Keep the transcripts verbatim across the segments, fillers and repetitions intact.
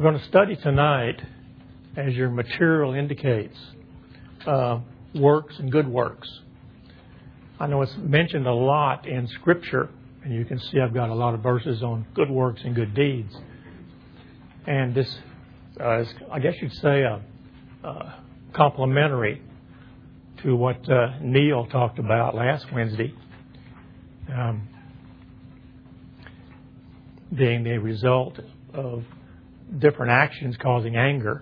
We're going to study tonight, as your material indicates, uh, works and good works. I know it's mentioned a lot in Scripture, and you can see I've got a lot of verses on good works and good deeds. And this uh, is, I guess you'd say, uh, uh, complementary to what uh, Neil talked about last Wednesday, um, being the result of different actions causing anger,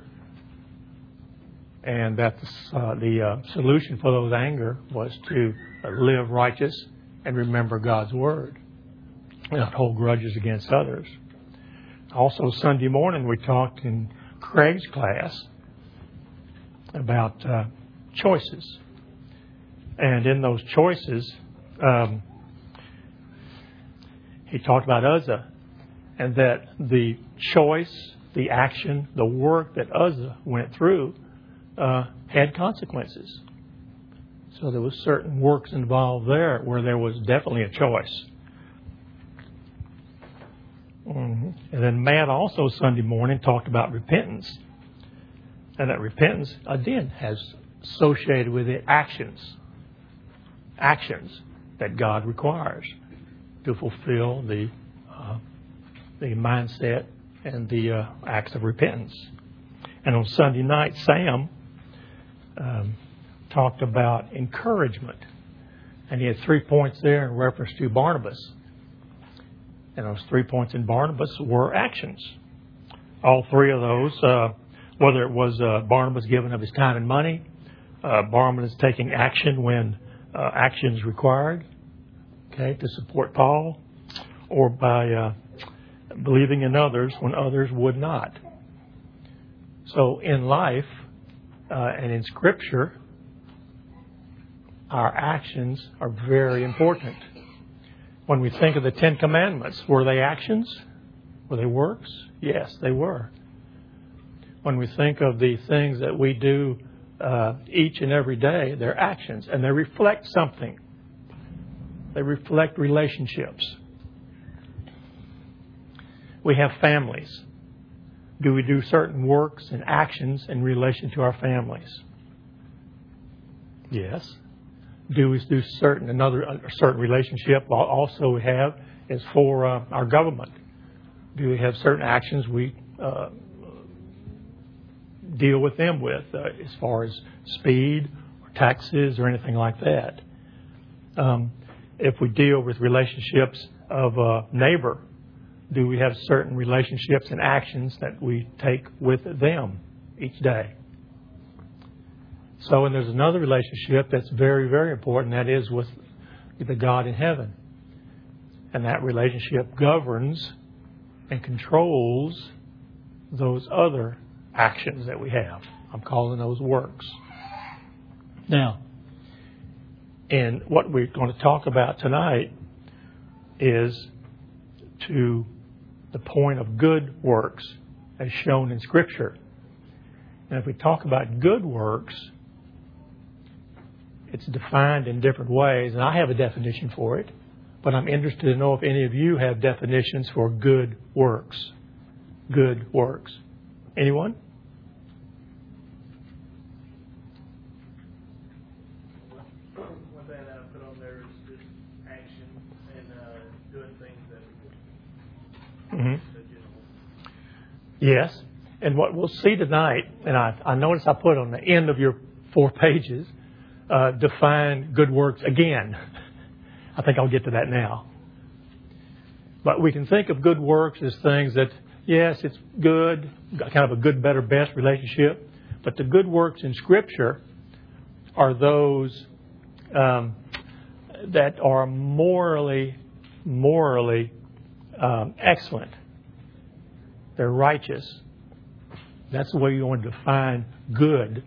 and that the, uh, the uh, solution for those anger was to live righteous and remember God's Word and not hold grudges against others. Also, Sunday morning we talked in Craig's class about uh, choices. And in those choices, um, he talked about Uzzah, and that the choice, the action, the work that Uzzah went through uh, had consequences. So there was certain works involved there where there was definitely a choice. Mm-hmm. And then Matt also Sunday morning talked about repentance. And that repentance, again, has associated with it actions. Actions that God requires to fulfill the uh, the mindset and the uh, acts of repentance. And on Sunday night, Sam um, talked about encouragement. And he had three points there in reference to Barnabas. And those three points in Barnabas were actions. All three of those, uh, whether it was uh, Barnabas giving of his time and money, uh, Barnabas taking action when uh, action is required, okay, to support Paul, or by uh, believing in others when others would not. So in life uh, and in Scripture, our actions are very important. When we think of the Ten Commandments, were they actions? Were they works? Yes, they were. When we think of the things that we do uh, each and every day, they're actions, and they reflect something. They reflect relationships. We have families. Do we do certain works and actions in relation to our families? Yes. Do we do certain another a certain relationship? Also, we have is for uh, our government. Do we have certain actions we uh, deal with them with uh, as far as speed or taxes or anything like that? Um, if we deal with relationships of a neighbor, do we have certain relationships and actions that we take with them each day? So, and there's another relationship that's very, very important, that is with the God in heaven. And that relationship governs and controls those other actions that we have. I'm calling those works. Now, and what we're going to talk about tonight is to the point of good works as shown in Scripture. And if we talk about good works, it's defined in different ways, and I have a definition for it, but I'm interested to know if any of you have definitions for good works. Good works. Anyone? One thing that I put on there is just action and uh, doing things that are good. Mm-hmm. Yes. And what we'll see tonight, and I, I notice I put on the end of your four pages, uh, define good works again. I think I'll get to that now. But we can think of good works as things that, yes, it's good, kind of a good, better, best relationship. But the good works in Scripture are those um, that are morally, morally um, excellent. They're righteous. That's the way you want to define good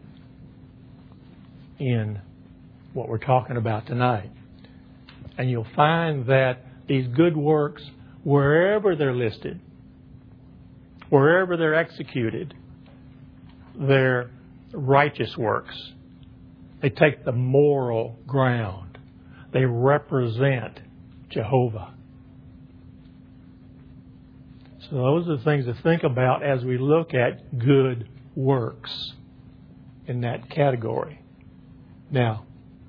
in what we're talking about tonight. And you'll find that these good works, wherever they're listed, wherever they're executed, they're righteous works. They take the moral ground. They represent Jehovah. So those are the things to think about as we look at good works in that category. Now,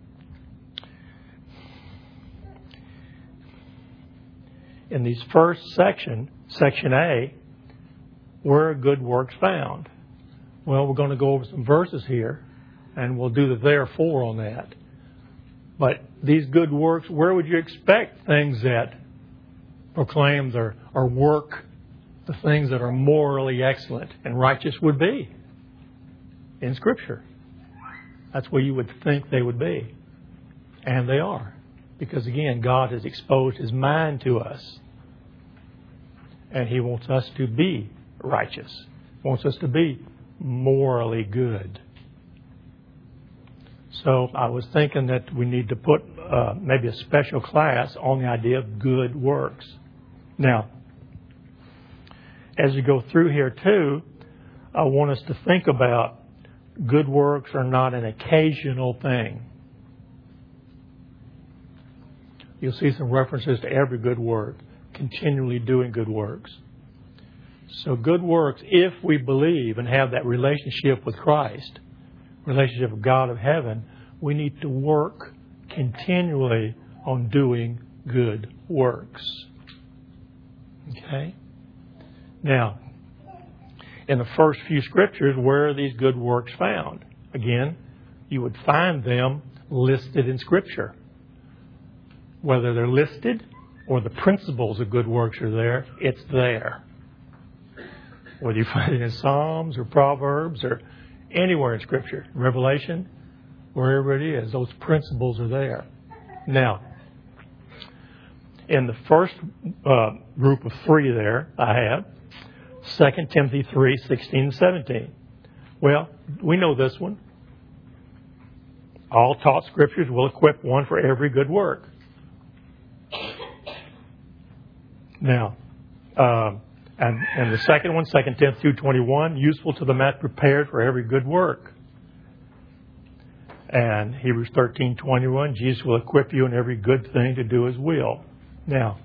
in these first section, section A, where are good works found? Well, we're going to go over some verses here, and we'll do the therefore on that. But these good works, where would you expect things that proclaims or, or work the things that are morally excellent and righteous would be? In Scripture. That's where you would think they would be. And they are. Because again, God has exposed His mind to us. And He wants us to be righteous. He wants us to be morally good. So I was thinking that we need to put uh, maybe a special class on the idea of good works. Now, as you go through here too, I want us to think about good works are not an occasional thing. You'll see some references to every good work, continually doing good works. So good works, if we believe and have that relationship with Christ, relationship with God of heaven, we need to work continually on doing good works. Okay? Now, in the first few scriptures, where are these good works found? Again, you would find them listed in Scripture. Whether they're listed or the principles of good works are there, it's there. Whether you find it in Psalms or Proverbs or anywhere in Scripture, Revelation, wherever it is, those principles are there. Now, in the first uh, group of three there, I have Second Timothy three, sixteen and seventeen. Well, we know this one. All taught Scriptures will equip one for every good work. Now, um, and, and the second one, Second Timothy two twenty-one, useful to the man prepared for every good work. And Hebrews thirteen twenty-one, Jesus will equip you in every good thing to do His will. Now,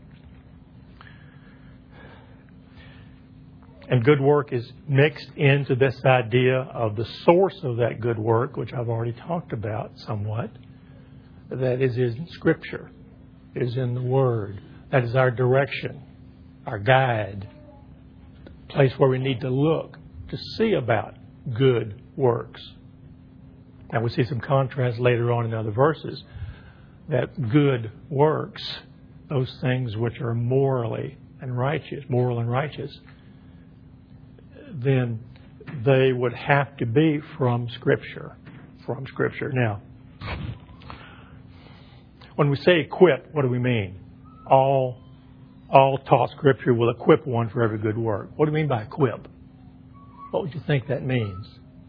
and good work is mixed into this idea of the source of that good work, which I've already talked about somewhat. That is in Scripture, is in the Word. That is our direction, our guide, the place where we need to look to see about good works. Now we see some contrast later on in other verses that good works, those things which are morally and righteous, moral and righteous, then they would have to be from Scripture. From Scripture. Now, when we say equip, what do we mean? All, all taught Scripture will equip one for every good work. What do we mean by equip? What would you think that means?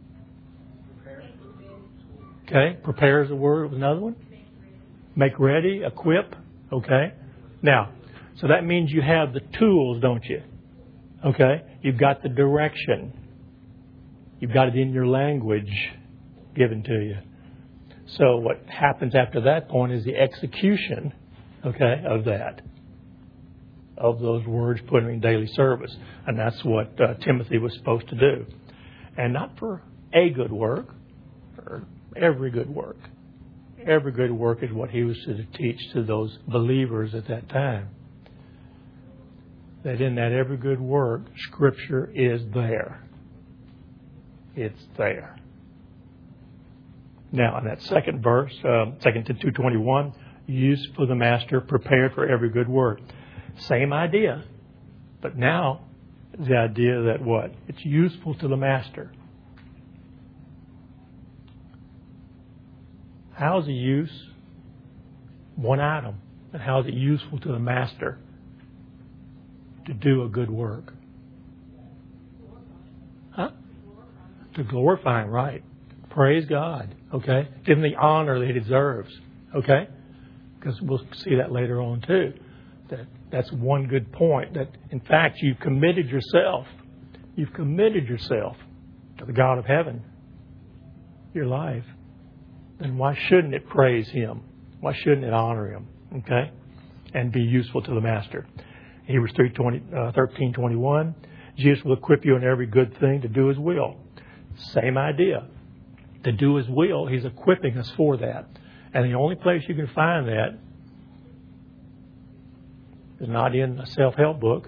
Okay, prepare is a word. Another one? Make ready, equip. Okay. Now, so that means you have the tools, don't you? Okay. You've got the direction. You've got it in your language given to you. So what happens after that point is the execution, okay, of that, of those words put in daily service. And that's what uh, Timothy was supposed to do. And not for a good work, or every good work. Every good work is what he was to teach to those believers at that time. That in that every good work, Scripture is there. It's there. Now, in that second verse, uh, Second Timothy two twenty-one, use for the master, prepared for every good work. Same idea, but now the idea that what? It's useful to the master. How is it use? One item. And how is it useful to the master to do a good work? Huh? To glorify Him, right. Praise God. Okay? Give Him the honor that He deserves. Okay? Because we'll see that later on too. That that's one good point. That in fact you've committed yourself. You've committed yourself to the God of heaven. Your life. Then why shouldn't it praise Him? Why shouldn't it honor Him? Okay? And be useful to the master. Hebrews three twenty, uh, thirteen twenty-one. Jesus will equip you in every good thing to do His will. Same idea. To do His will, He's equipping us for that. And the only place you can find that is not in a self-help book.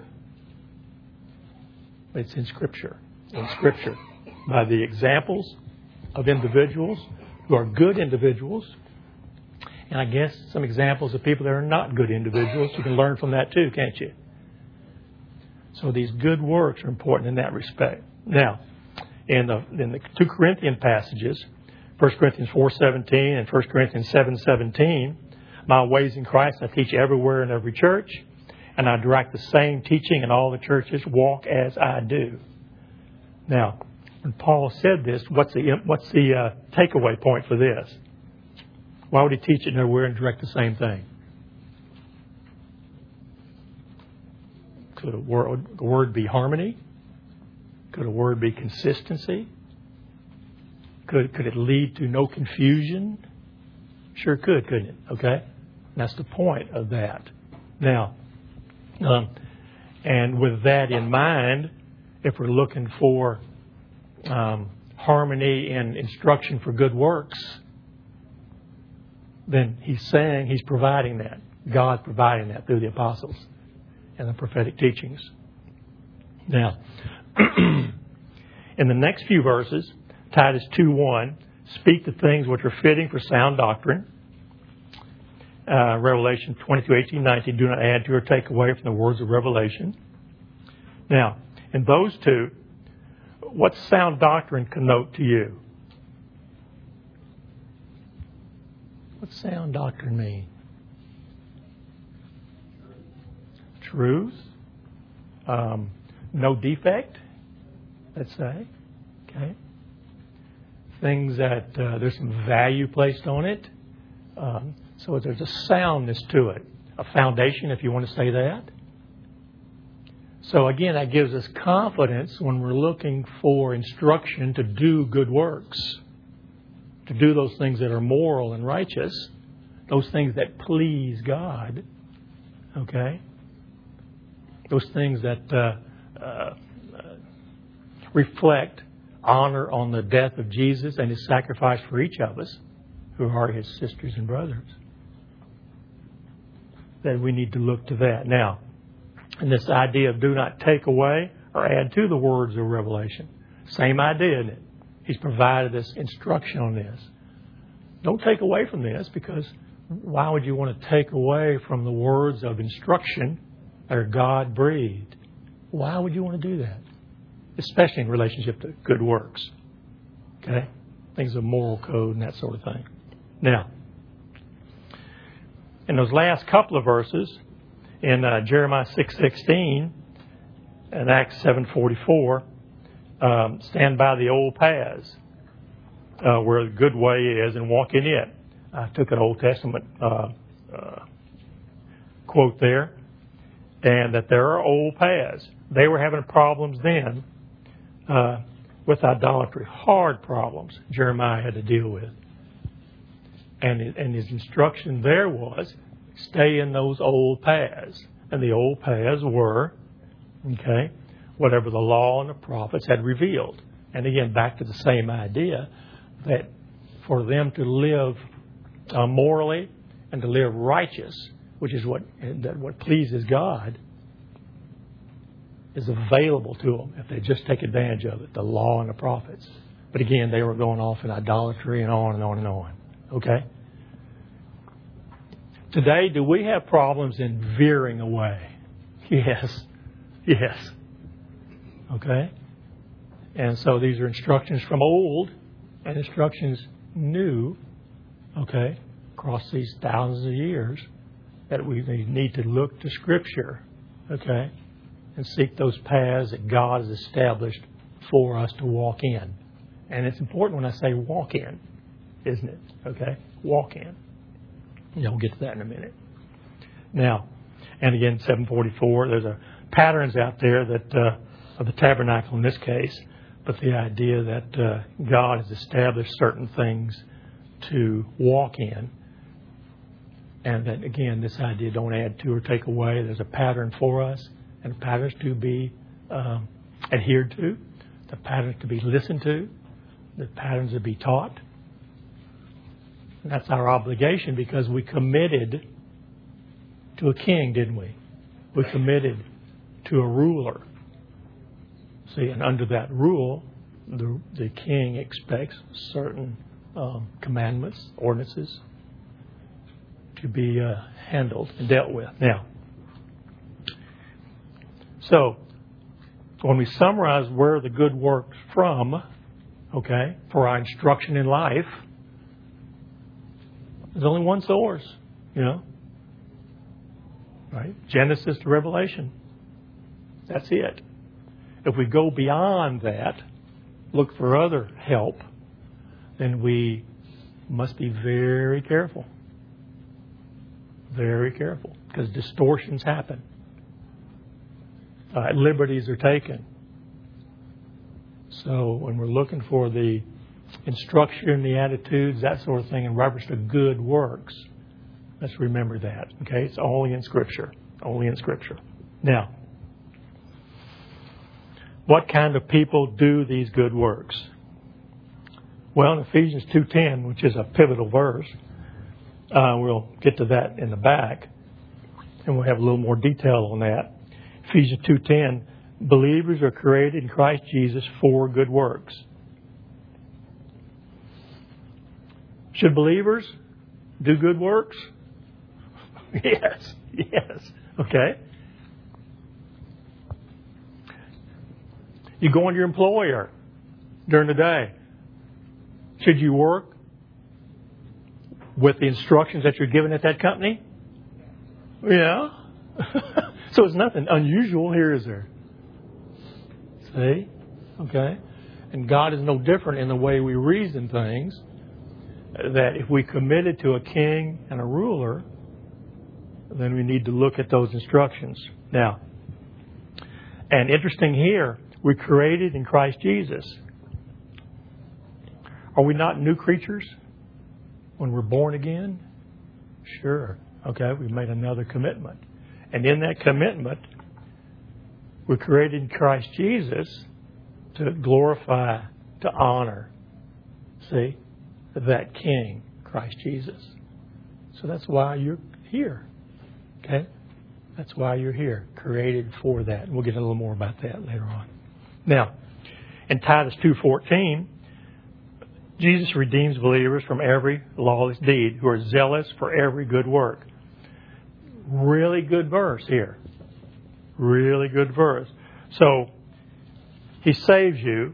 It's in Scripture. In Scripture. By the examples of individuals who are good individuals. And I guess some examples of people that are not good individuals. You can learn from that too, can't you? So these good works are important in that respect. Now, in the in the two Corinthian passages, First Corinthians four seventeen and First Corinthians seven seventeen, my ways in Christ I teach everywhere in every church, and I direct the same teaching in all the churches. Walk as I do. Now, when Paul said this, what's the what's the uh, takeaway point for this? Why would he teach it everywhere and direct the same thing? Could a word, a word be harmony? Could a word be consistency? Could could it lead to no confusion? Sure could, couldn't it? Okay? And that's the point of that. Now, um, and with that in mind, if we're looking for um, harmony and instruction for good works, then he's saying he's providing that. God's providing that through the apostles and the prophetic teachings. Now, in the next few verses, Titus two one, speak the things which are fitting for sound doctrine. Uh, Revelation twenty-two eighteen nineteen, do not add to or take away from the words of revelation. Now, in those two, what sound doctrine connote to you? What sound doctrine mean? Truth. Um, no defect, let's say. Okay. Things that uh, there's some value placed on it. Um, so there's a soundness to it. A foundation, if you want to say that. So again, that gives us confidence when we're looking for instruction to do good works. To do those things that are moral and righteous. Those things that please God. Okay? Those things that uh, uh, reflect honor on the death of Jesus and His sacrifice for each of us who are His sisters and brothers. That we need to look to that. Now, and this idea of do not take away or add to the words of revelation. Same idea, isn't it? He's provided us instruction on this. Don't take away from this, because why would you want to take away from the words of instruction that are God-breathed? Why would you want to do that? Especially in relationship to good works. Okay? Things of moral code and that sort of thing. Now, in those last couple of verses, in uh, Jeremiah six sixteen and Acts seven forty-four, um, stand by the old paths uh, where the good way is and walk in it. I took an Old Testament uh, uh, quote there, and that there are old paths. They were having problems then uh, with idolatry, hard problems Jeremiah had to deal with. And, and his instruction there was, stay in those old paths. And the old paths were, okay, whatever the law and the prophets had revealed. And again, back to the same idea that for them to live uh, morally and to live righteous, which is what that what pleases God, is available to them if they just take advantage of it, the law and the prophets. But again, they were going off in idolatry and on and on and on. Okay? Today, do we have problems in veering away? Yes. Yes. Okay? And so these are instructions from old and instructions new, okay, across these thousands of years, that we need to look to Scripture, okay, and seek those paths that God has established for us to walk in. And it's important when I say walk in, isn't it? Okay? Walk in. Yeah, we'll get to that in a minute. Now, and again, seven forty-four, there's a patterns out there that uh, of the tabernacle in this case, but the idea that uh, God has established certain things to walk in, And that, again, this idea, don't add to or take away. There's a pattern for us, and patterns to be um, adhered to, the patterns to be listened to, the patterns to be taught. And that's our obligation because we committed to a king, didn't we? We committed to a ruler. See, and under that rule, the, the king expects certain um, commandments, ordinances, to be uh, handled and dealt with. Now, so when we summarize where the good works from, okay, for our instruction in life, there's only one source, you know, right? Genesis to Revelation. That's it. If we go beyond that, look for other help, then we must be very careful. Very careful. Because distortions happen. Uh, liberties are taken. So when we're looking for the instruction, the attitudes, that sort of thing in reference to good works, let's remember that. Okay? It's only in Scripture. Only in Scripture. Now, what kind of people do these good works? Well, in Ephesians two ten, which is a pivotal verse, uh, we'll get to that in the back, and we'll have a little more detail on that. Ephesians two ten, believers are created in Christ Jesus for good works. Should believers do good works? Yes, yes. Okay. You go on your employer during the day. Should you work with the instructions that you're given at that company? Yeah. So it's nothing unusual here, is there? See? Okay. And God is no different in the way we reason things. That if we committed to a king and a ruler, then we need to look at those instructions. Now, and interesting here, we're created in Christ Jesus. Are we not new creatures when we're born again? Sure. Okay, we've made another commitment. And in that commitment, we're created in Christ Jesus to glorify, to honor, see, that King, Christ Jesus. So that's why you're here. Okay? That's why you're here, created for that. And we'll get a little more about that later on. Now, in Titus two fourteen, Jesus redeems believers from every lawless deed who are zealous for every good work. Really good verse here. Really good verse. So, He saves you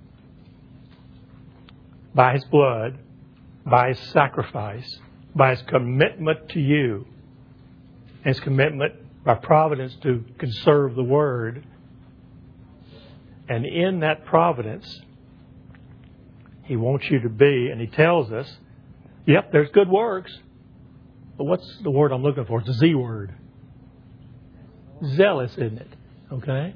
by His blood, by His sacrifice, by His commitment to you, His commitment by providence to conserve the Word. And in that providence, He wants you to be, and He tells us, yep, there's good works. But what's the word I'm looking for? It's a Z word. Zealous, isn't it? Okay?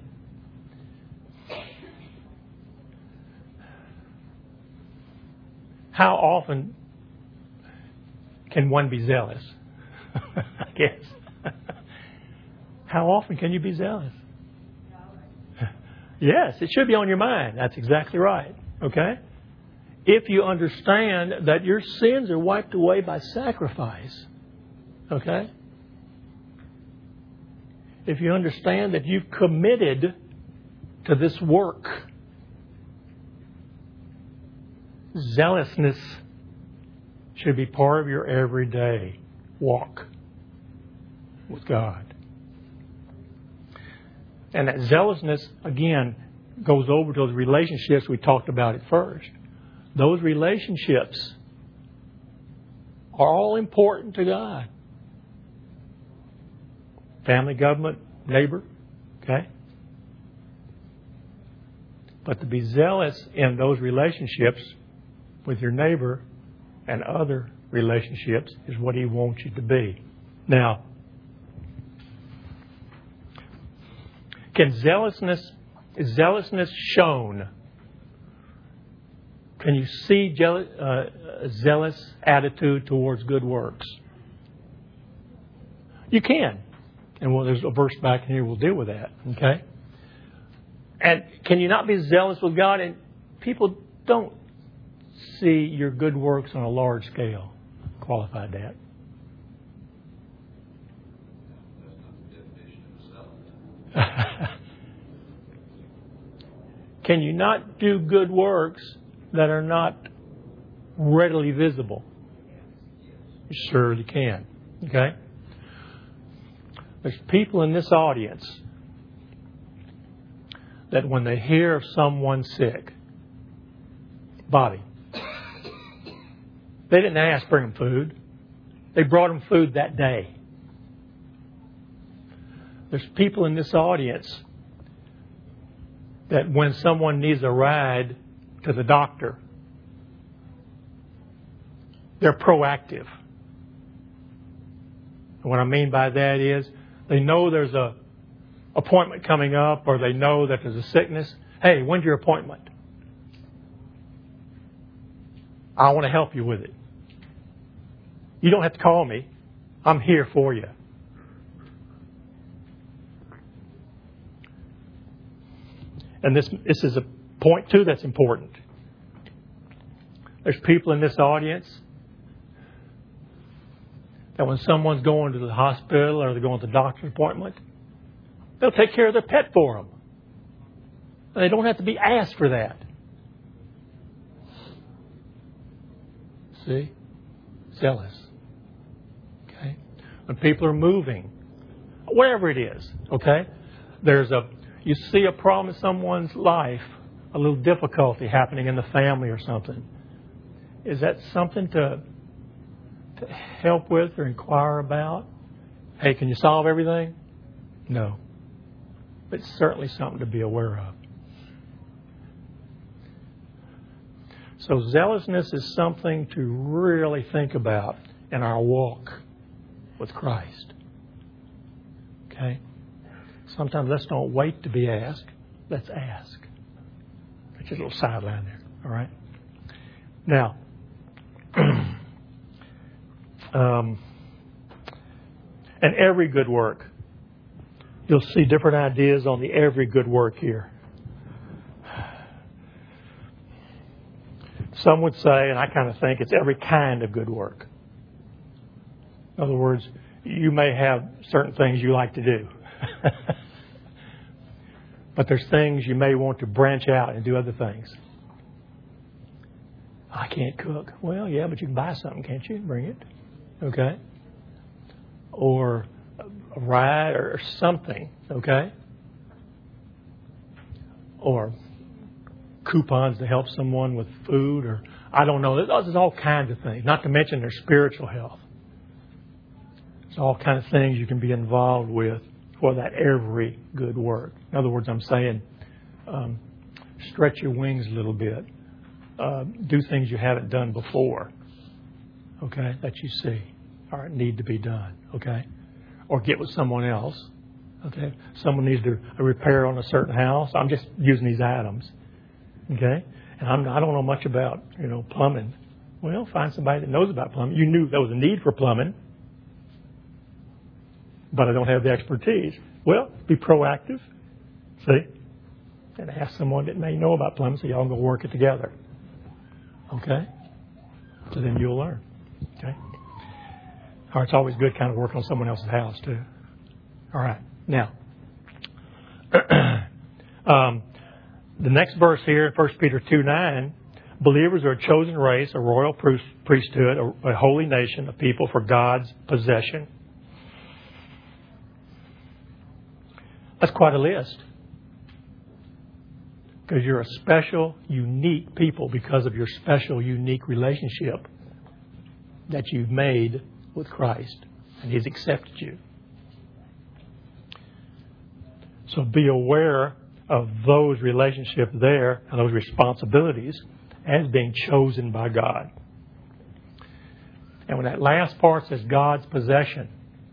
How often can one be zealous? I guess. How often can you be zealous? Yes, it should be on your mind. That's exactly right. Okay? If you understand that your sins are wiped away by sacrifice. Okay? If you understand that you've committed to this work, zealousness should be part of your everyday walk with God. And that zealousness, again, goes over to those relationships we talked about at first. Those relationships are all important to God. Family, government, neighbor, okay? But to be zealous in those relationships with your neighbor and other relationships is what He wants you to be. Now, can zealousness, is zealousness shown? Can you see jealous, uh, a zealous attitude towards good works? You can. And well, there's a verse back in here we'll deal with that. Okay? And can you not be zealous with God? And people don't see your good works on a large scale. Qualified that. Can you not do good works that are not readily visible? You surely can. Okay? There's people in this audience that when they hear of someone sick, Bobby, they didn't ask for him food. They brought him food that day. There's people in this audience that when someone needs a ride to the doctor, they're proactive. And what I mean by that is they know there's a appointment coming up, or they know that there's a sickness. Hey, when's your appointment? I want to help you with it. You don't have to call me. I'm here for you. And this this is a point, too, that's important. There's people in this audience that when someone's going to the hospital or they're going to the doctor's appointment, they'll take care of their pet for them. And they don't have to be asked for that. See? Zealous. Okay? When people are moving, wherever it is, okay? There's a, you see a problem in someone's life, a little difficulty happening in the family or something. Is that something to, to help with or inquire about? Hey, can you solve everything? No. But it's certainly something to be aware of. So zealousness is something to really think about in our walk with Christ. Okay? Sometimes let's don't wait to be asked. Let's ask. That's a little sideline there. All right? Now, um, and every good work. You'll see different ideas on the every good work here. Some would say, and I kind of think, it's every kind of good work. In other words, you may have certain things you like to do. But there's things you may want to branch out and do other things. I can't cook. Well, yeah, but you can buy something, can't you? Bring it. Okay? Or a ride or something. Okay? Or coupons to help someone with food, or I don't know. There's all kinds of things. Not to mention their spiritual health. There's all kinds of things you can be involved with for that every good work. In other words, I'm saying um, stretch your wings a little bit. Uh, do things you haven't done before. Okay, that you see or need to be done. Okay, or get with someone else. Okay, someone needs to a repair on a certain house. I'm just using these items. Okay, and I'm, I don't know much about you know plumbing. Well, find somebody that knows about plumbing. You knew there was a need for plumbing, but I don't have the expertise. Well, be proactive. See, and ask someone that may know about plumbing, so y'all can go work it together. Okay, so then you'll learn. Okay, all right. It's always good kind of working on someone else's house too. All right, now. um, The next verse here, First Peter two nine, believers are a chosen race, a royal priesthood, a holy nation, a people for God's possession. That's quite a list. Because you're a special, unique people because of your special, unique relationship that you've made with Christ. And He's accepted you. So be aware of those relationships there and those responsibilities as being chosen by God. And when that last part says God's possession,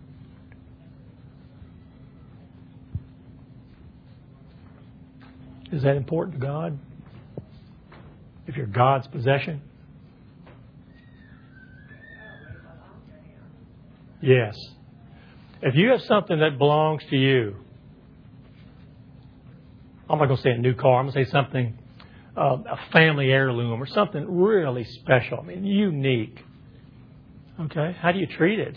is that important to God? If you're God's possession? Yes. If you have something that belongs to you, I'm not going to say a new car. I'm going to say something, uh, a family heirloom or something really special. I mean, unique. Okay? How do you treat it?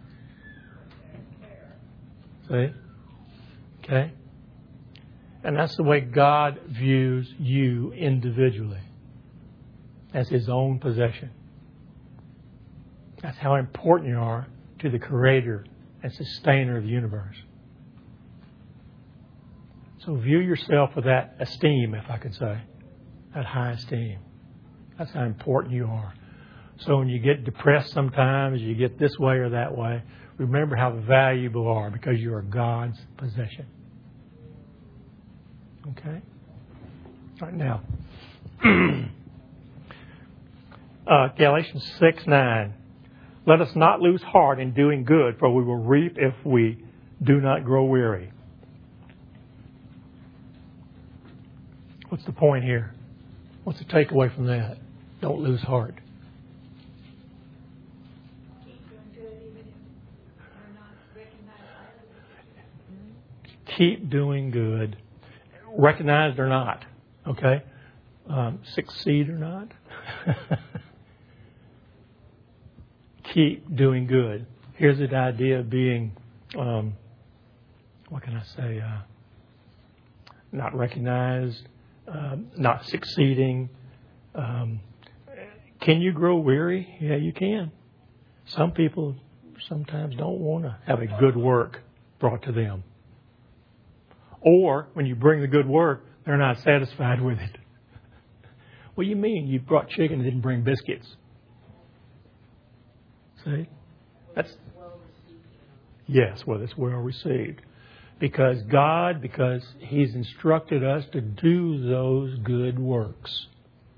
See? Okay? And that's the way God views you individually, as His own possession. That's how important you are to the Creator and Sustainer of the universe. So view yourself with that esteem, if I could say, that high esteem. That's how important you are. So when you get depressed sometimes, you get this way or that way, remember how valuable you are because you are God's possession. Okay? All right, now. uh, Galatians six nine. Let us not lose heart in doing good, for we will reap if we do not grow weary. What's the point here? What's the takeaway from that? Don't lose heart. Keep doing good, recognized or not. Okay? Um, succeed or not. Keep doing good. Here's the idea of being, um, what can I say, uh, not recognized, um, not succeeding. Um, can you grow weary? Yeah, you can. Some people sometimes don't want to have a good work brought to them. Or when you bring the good work, they're not satisfied with it. What do you mean you brought chicken and didn't bring biscuits? See? That's yes, well, it's well received. Because God, because He's instructed us to do those good works.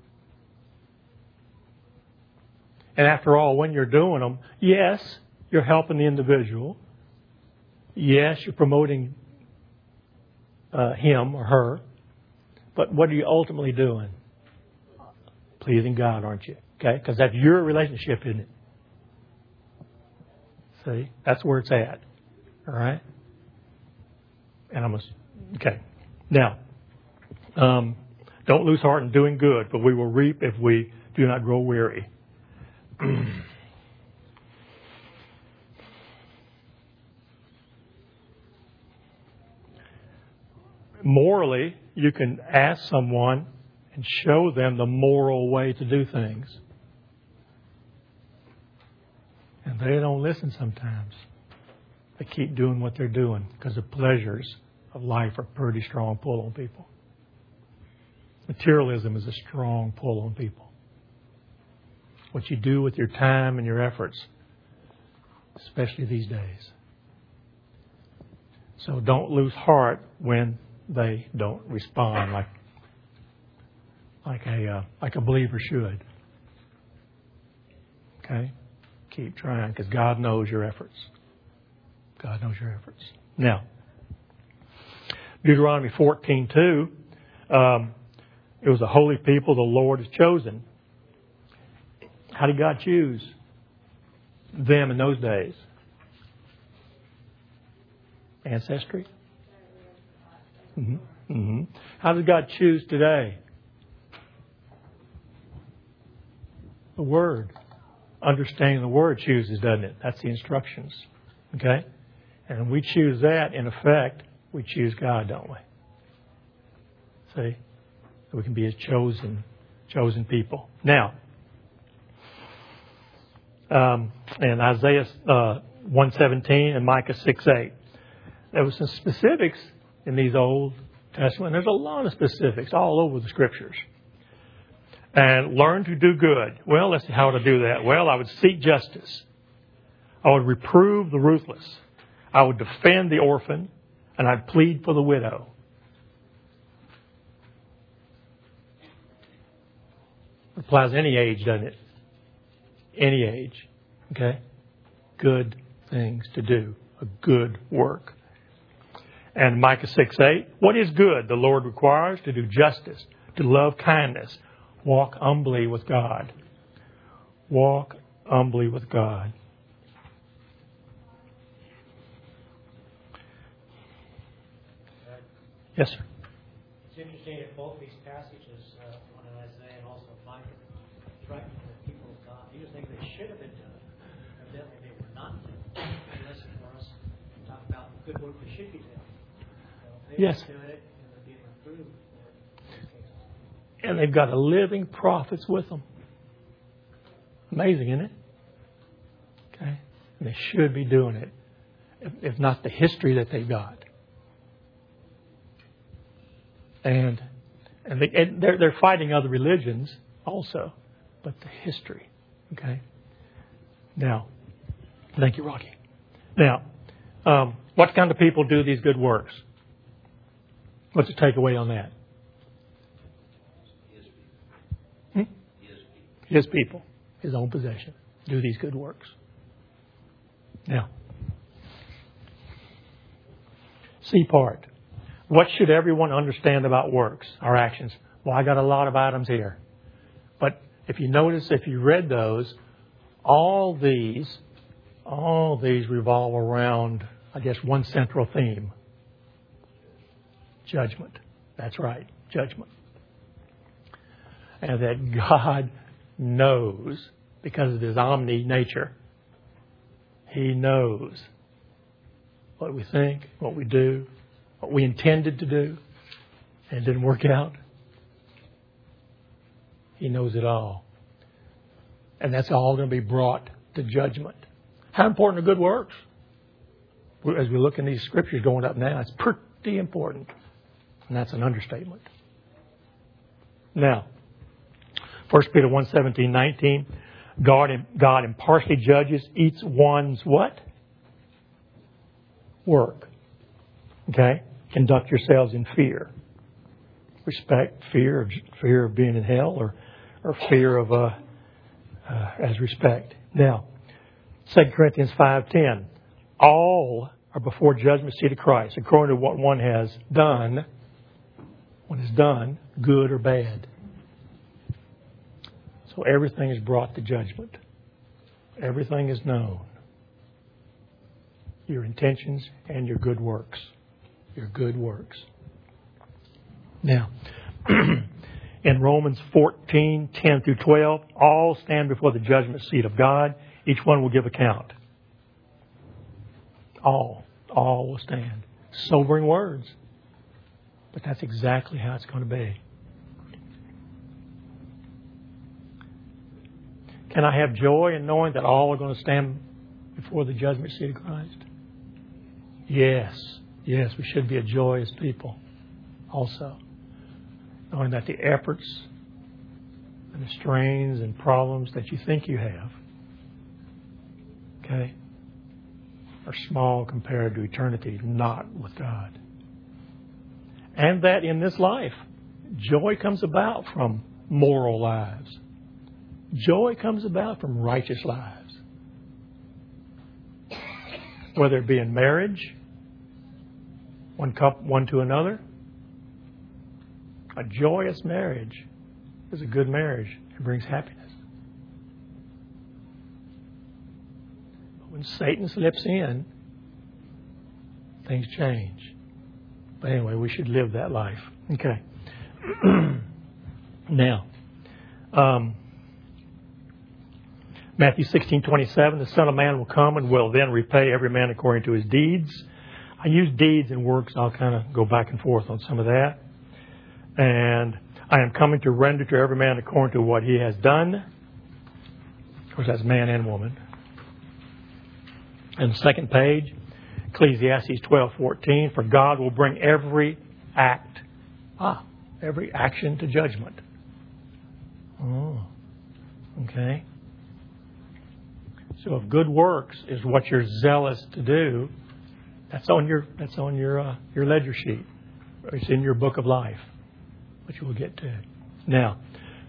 And after all, when you're doing them, yes, you're helping the individual. Yes, you're promoting uh, him or her. But what are you ultimately doing? Pleasing God, aren't you? Okay? Because that's your relationship, isn't it? See? That's where it's at. All right? And I'm going to... Okay. Now, um, don't lose heart in doing good, but we will reap if we do not grow weary. Morally, you can ask someone and show them the moral way to do things. And they don't listen sometimes. They keep doing what they're doing because the pleasures of life are a pretty strong pull on people. Materialism is a strong pull on people. What you do with your time and your efforts, especially these days. So don't lose heart when they don't respond like like a uh, like a believer should. Okay? Keep trying because God knows your efforts. God knows your efforts. Now, Deuteronomy fourteen two, um, it was a holy people the Lord has chosen. How did God choose them in those days? Ancestry? Mm-hmm. Mm-hmm. How does God choose today? The Word. Understanding the Word chooses, doesn't it? That's the instructions. Okay? And we choose that, in effect, we choose God, don't we? See? We can be His chosen, chosen people. Now, um, in Isaiah uh, one seventeen and Micah six eight, there was some specifics in these Old Testament. There's a lot of specifics all over the Scriptures. And learn to do good. Well, let's see how to do that. Well, I would seek justice. I would reprove the ruthless. I would defend the orphan. And I'd plead for the widow. It applies to any age, doesn't it? Any age. Okay? Good things to do. A good work. And Micah six eight, what is good? The Lord requires to do justice, to love kindness, walk humbly with God. Walk humbly with God. Yes, sir. It's interesting that both these passages, uh, one in Isaiah and also Micah, threaten the people of God. These are things they should have been doing. Evidently, they were not doing. A lesson for us to talk about the good work they should be doing. So if they Yes. weren't doing it, and they're being reproved for it. in these cases. And they've got a living prophets with them. Amazing, isn't it? Okay. And they should be doing it, if, if not the history that they've got. And and, they, and they're they're fighting other religions also, but the history. Okay. Now, thank you, Rocky. Now, um, what kind of people do these good works? What's the takeaway on that? His people. Hmm? His people. His people, His own possession, do these good works. Now, C part. What should everyone understand about works, our actions? Well, I got a lot of items here. But if you notice, if you read those, all these, all these revolve around, I guess, one central theme. Judgment. That's right, judgment. And that God knows, because of His omni nature, He knows what we think, what we do, what we intended to do, and it didn't work out. He knows it all. And that's all going to be brought to judgment. How important are good works? As we look in these scriptures going up now, it's pretty important. And that's an understatement. Now, First Peter one, seventeen, nineteen, God, God impartially judges each one's what? Work. Okay? Conduct yourselves in fear. Respect, fear, of, fear of being in hell, or, or fear of, uh, uh, as respect. Now, Second Corinthians five ten, all are before judgment seat of Christ, according to what one has done, what is done, good or bad. So everything is brought to judgment. Everything is known. Your intentions and your good works. Your good works. Now, in Romans fourteen, ten through twelve, all stand before the judgment seat of God. Each one will give account. All. All will stand. Sobering words. But that's exactly how it's going to be. Can I have joy in knowing that all are going to stand before the judgment seat of Christ? Yes. Yes, we should be a joyous people also. Knowing that the efforts and the strains and problems that you think you have, okay, are small compared to eternity, not with God. And that in this life, joy comes about from moral lives. Joy comes about from righteous lives. Whether it be in marriage, one cup, one to another. A joyous marriage is a good marriage. It brings happiness. But when Satan slips in, things change. But anyway, we should live that life. Okay. Now, um, Matthew sixteen twenty-seven, the Son of Man will come and will then repay every man according to his deeds. I use deeds and works. I'll kind of go back and forth on some of that. And I am coming to render to every man according to what he has done. Of course, that's man and woman. And the second page, Ecclesiastes twelve fourteen, for God will bring every act, ah, every action to judgment. Oh, okay. So if good works is what you're zealous to do, that's on your that's on your uh, your ledger sheet. It's in your book of life, which we'll get to. Now,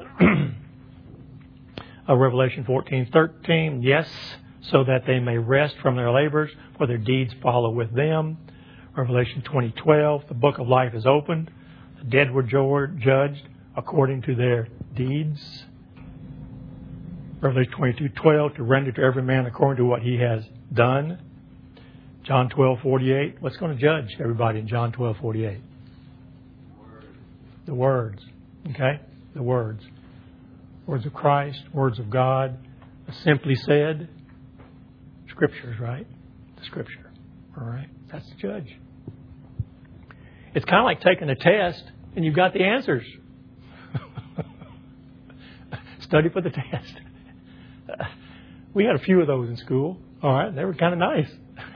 uh, Revelation fourteen thirteen, yes, so that they may rest from their labors, for their deeds follow with them. Revelation twenty twelve, the book of life is opened. The dead were judged according to their deeds. Revelation twenty-two twelve, to render to every man according to what he has done. John twelve forty-eight, what's going to judge everybody in John twelve forty-eight? The words. Okay? The words. Words of Christ, words of God. Simply said, Scriptures, right? The Scripture. All right? That's the judge. It's kind of like taking a test and you've got the answers. Study for the test. We had a few of those in school. All right? They were kind of nice.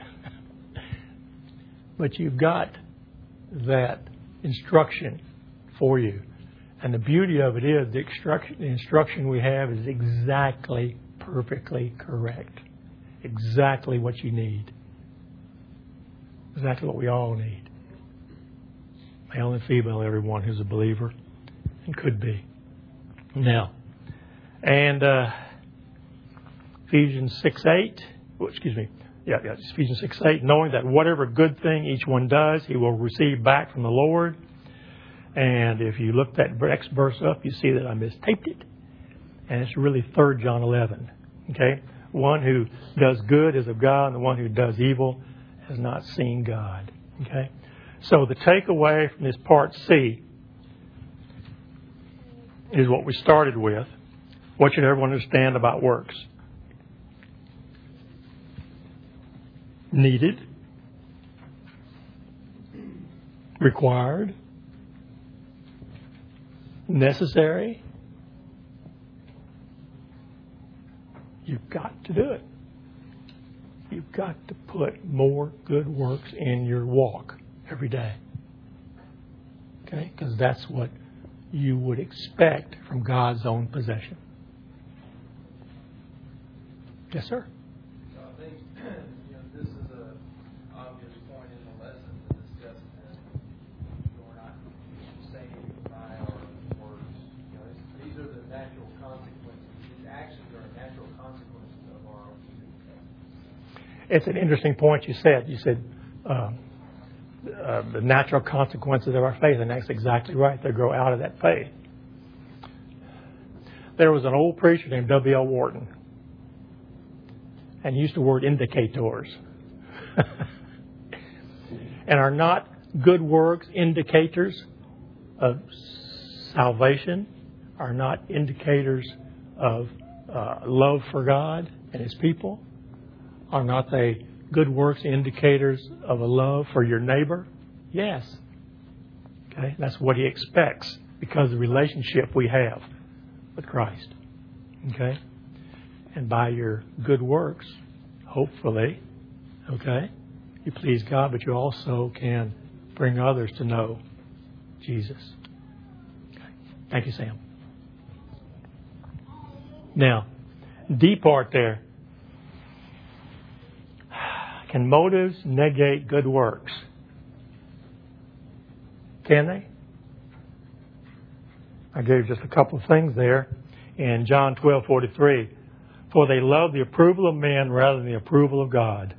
But you've got that instruction for you. And the beauty of it is the instruction, the instruction we have is exactly, perfectly correct. Exactly what you need. Exactly what we all need. Male and female, everyone who's a believer and could be. Now, and uh, Ephesians six eight, well, excuse me, yeah, yeah, Ephesians six eight, knowing that whatever good thing each one does, he will receive back from the Lord. And if you look that next verse up, you see that I mistaped it. And it's really Third John eleven. Okay? One who does good is of God, and the one who does evil has not seen God. Okay? So the takeaway from this part C is what we started with. What should everyone understand about works? Needed. Required. Necessary. You've got to do it. You've got to put more good works in your walk every day. Okay? Because that's what you would expect from God's own possession. Yes, sir? So I think you know, this is an obvious point in the lesson to discuss that we're not saved by our works. You know, it's, these are the natural consequences. These actions are natural consequences of our obedience. It's an interesting point you said. You said um, uh, the natural consequences of our faith, and that's exactly right. They grow out of that faith. There was an old preacher named W L Wharton, and used the word indicators. And are not good works indicators of salvation? Are not indicators of uh, love for God and His people? Are not they good works indicators of a love for your neighbor? Yes. Okay, that's what He expects because of the relationship we have with Christ. Okay? And by your good works, hopefully, okay, you please God, but you also can bring others to know Jesus. Okay. Thank you, Sam. Now, D part there. Can motives negate good works? Can they? I gave just a couple of things there in John twelve forty-three. For they love the approval of men rather than the approval of God.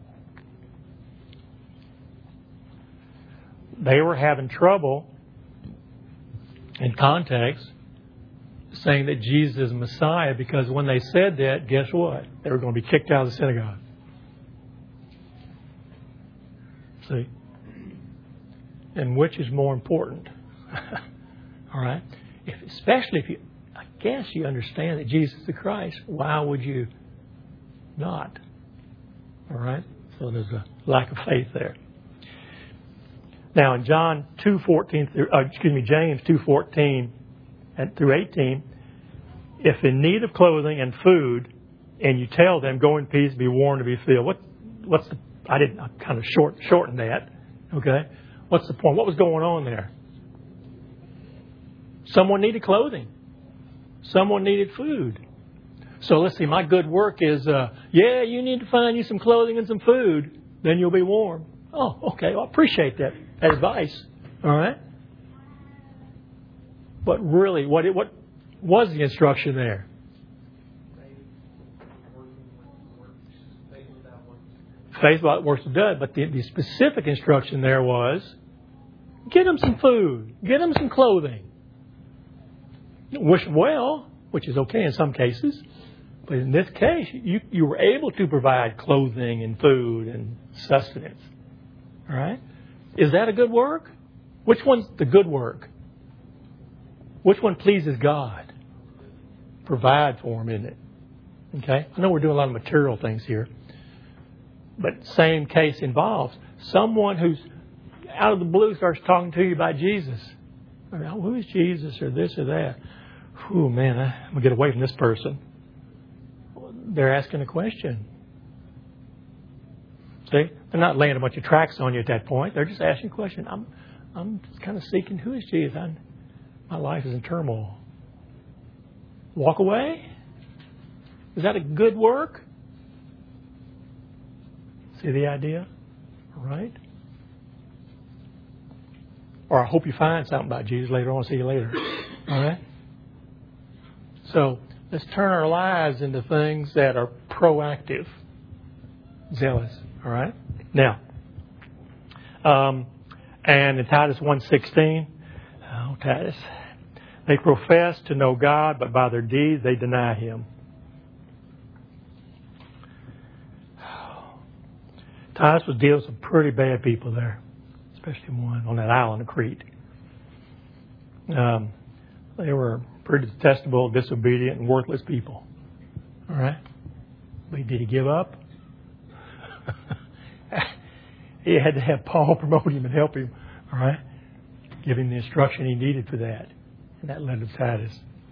They were having trouble in context saying that Jesus is Messiah because when they said that, guess what? They were going to be kicked out of the synagogue. See? And which is more important? All right? If, especially if you, I guess you understand that Jesus is the Christ. Why would you not? All right? So there's a lack of faith there. Now in John two fourteen, uh, excuse me, James two fourteen and through eighteen, if in need of clothing and food, and you tell them, go in peace, be warned to be filled. What? What's the? I didn't. I kind of short shortened that. Okay. What's the point? What was going on there? Someone needed clothing. Someone needed food. So let's see. My good work is, uh, yeah, you need to find you some clothing and some food. Then you'll be warm. Oh, okay. Well, I appreciate that advice. All right. But really, what it, what was the instruction there? Faith without works is dead. But the, the specific instruction there was, get them some food. Get them some clothing. Wish them well, which is okay in some cases. But in this case, you, you were able to provide clothing and food and sustenance. All right? Is that a good work? Which one's the good work? Which one pleases God? Provide for them, isn't it? Okay? I know we're doing a lot of material things here. But same case involves someone who's out of the blue starts talking to you about Jesus. Who is Jesus or this or that? Whew, man, I'm going to get away from this person. They're asking a question. See? They're not laying a bunch of tracks on you at that point. They're just asking a question. I'm I'm kind of seeking, who is Jesus? I'm, my life is in turmoil. Walk away? Is that a good work? See the idea? All right? Or I hope you find something about Jesus later on. See you later. All right? So let's turn our lives into things that are proactive, zealous. All right? Now, um, and in Titus one sixteen, oh, Titus, they profess to know God, but by their deeds they deny Him. Titus was dealing with some pretty bad people there, especially one on that island of Crete. Um, they were pretty detestable, disobedient, and worthless people. All right? But did he give up? He had to have Paul promote him and help him. All right? Give him the instruction he needed for that. And that led to Titus.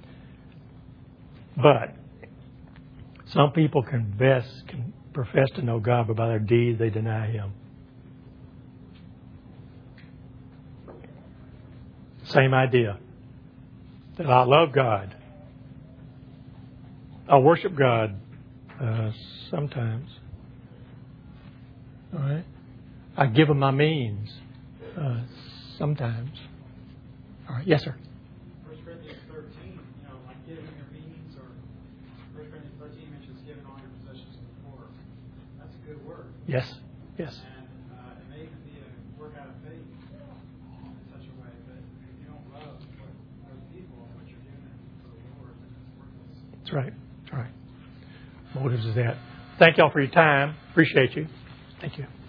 But some people confess, can profess to know God, but by their deeds they deny Him. Same idea. That I love God. I worship God uh, sometimes. All right? I give Him my means uh, sometimes. All right. Yes, sir. First Corinthians thirteen, you know, like giving your means, or First Corinthians thirteen mentions giving all your possessions to the poor. That's a good word. Yes. Yes. And uh, it may even be a work out of faith in such a way, but if you don't love what, other people and what you're doing for the Lord, then it's worthless. That's right. That's right. Motives is that. Thank y'all for your time. Appreciate you. Thank you.